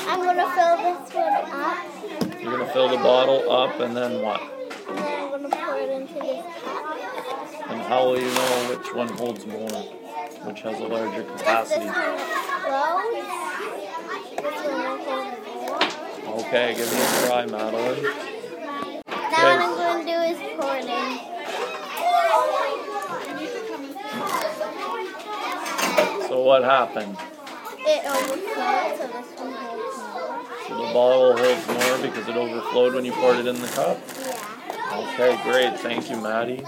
I'm going to fill this one up. You're going to fill the bottle up and then what? And then I'm going to pour it into this cup. And how will you know which one holds more? Which has a larger capacity? This one flows. This one will hold more. Okay, give it a try, Madeline. Now what I'm going to do is pour it in. So what happened? It overflowed, so this one holds more. So the bottle holds more because it overflowed when you poured it in the cup? Yeah. Okay, great. Thank you, Maddie.